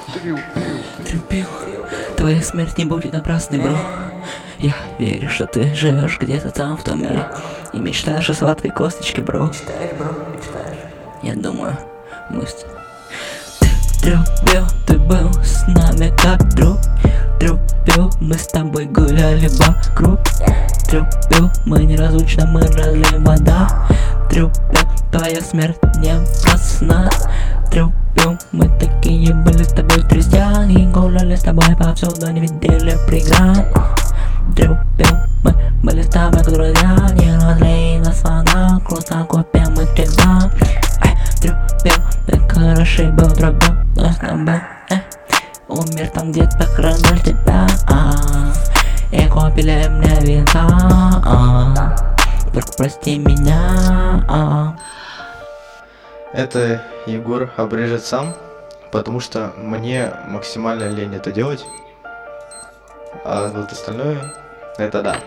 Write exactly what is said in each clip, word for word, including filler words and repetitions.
Трюпил, твоя смерть не будет напрасной, бро. Я верю, что ты живешь где-то там в том мире и мечтаешь о сладкой косточке, бро. Мечтаешь, бро, мечтаешь. Я думаю, мы с... Ты трюпил, ты был с нами как друг. Трюпил, мы с тобой гуляли вокруг. Трюпил, мы неразлучны, мы разлей вода. Трюпил, твоя смерть не просна. Трюпил, мы такие были с тобой друзья и гуляли с тобой повсюду, не видели преград. Трюпил, мы были с тобой как друзья, не разлей нас вода, грустно купим мы всегда. Трюпил, ты хороший был, трюпил, но с тобой умер там где-то, хранил тебя. И купили мне вина, только прости меня. Это Егор обрежет сам, потому что мне максимально лень это делать. А вот остальное, это да.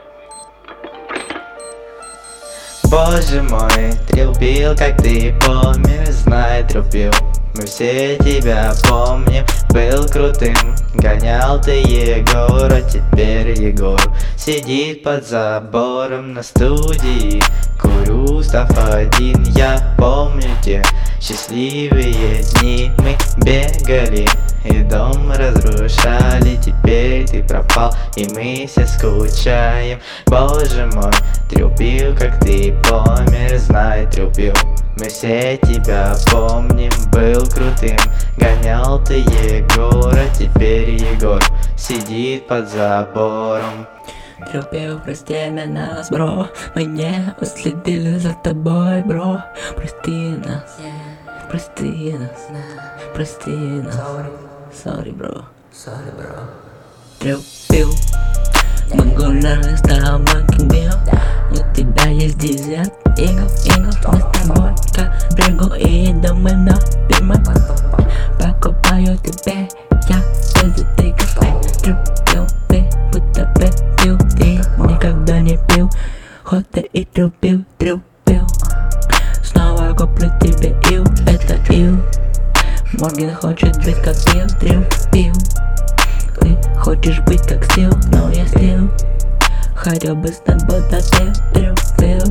Боже мой, трюпил, как ты помнишь, знай, трюпил. Мы все тебя помним, был крутым, гонял ты Егора, теперь Егор сидит под забором на студии. Курю, став один, я помню те счастливые дни. Мы бегали и дом разрушали, теперь ты пропал и мы все скучаем. Боже мой, трюпил, как ты помер, знай, трюпил. Мы все тебя помним, был крутым, гонял ты Егора, теперь Егор сидит под забором. Трюпил, прости меня, бро, мы не уследили за тобой, бро. Прости нас, прости нас, прости нас. Sorry, бро. Sorry, бро. Трюпил, мы гуляли с тобой как бил. У тебя есть десерт, игл, игл. Мы с тобой как брегу и думаем на пима. Покупаю тебе я без этой кафе. Трюпил, ты будто бы пил, ты никогда не пил. Хоть ты и трюпил, трюпил. Снова куплю тебе ил, это ил. Морген хочет быть как Пил, трюпил. Ты хочешь быть как Стил, но я Стил. Хотел бы с тобой, да ты трюпил.